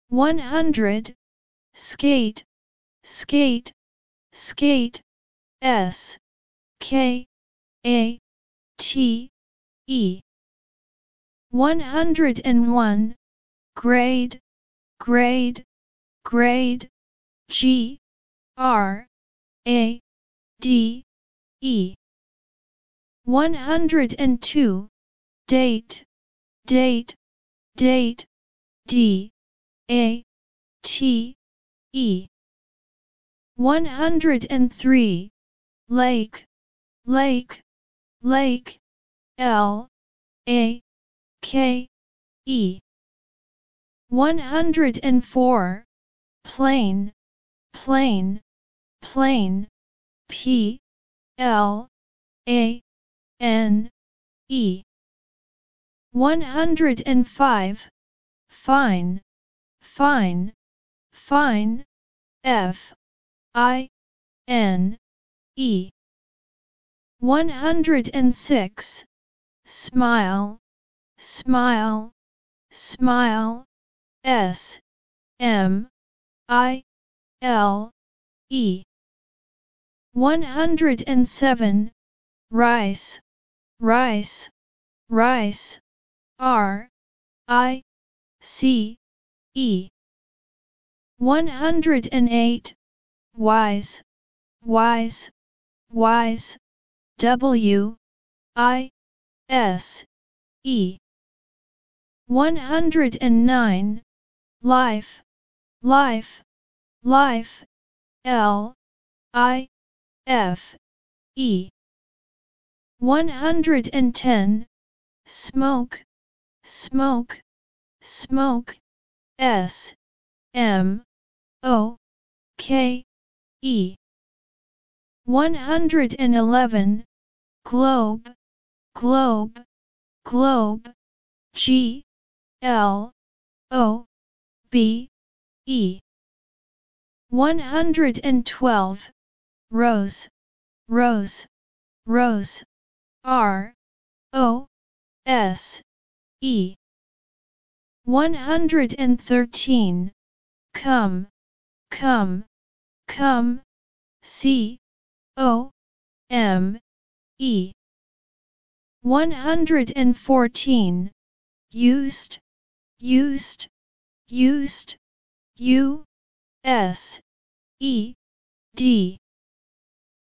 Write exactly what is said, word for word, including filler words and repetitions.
one hundred, skate, skate, skate, S, K, A, T, E. one hundred one, grade, grade, grade, G, R, A, D, E. one hundred two, date, date, date, D, A, T, E. one hundred three, lake, lake, lake, L, A, K, E. one hundred four, plane, plane, plane, P, L, A, N, E. one hundred five, fine, fine, fine, F, I, N, E. one hundred six, smile, smile, smile, S, M, I, L, E. one hundred seven, rice, rice, rice, R, I, C, E. one hundred eight, wise, wise, wise, W, I, S, E. one hundred nine, life, life, life, L, I, F, E. one hundred ten, smoke, smoke, smoke, S, M, O, K, E. one hundred eleven, globe, globe, globe, G, L, O, B, E. one hundred twelve, rose, rose, rose, R, O, S, E. one hundred thirteen, come, come, come, C, O, M, E. one hundred fourteen, used, used, used, U, S, E, D.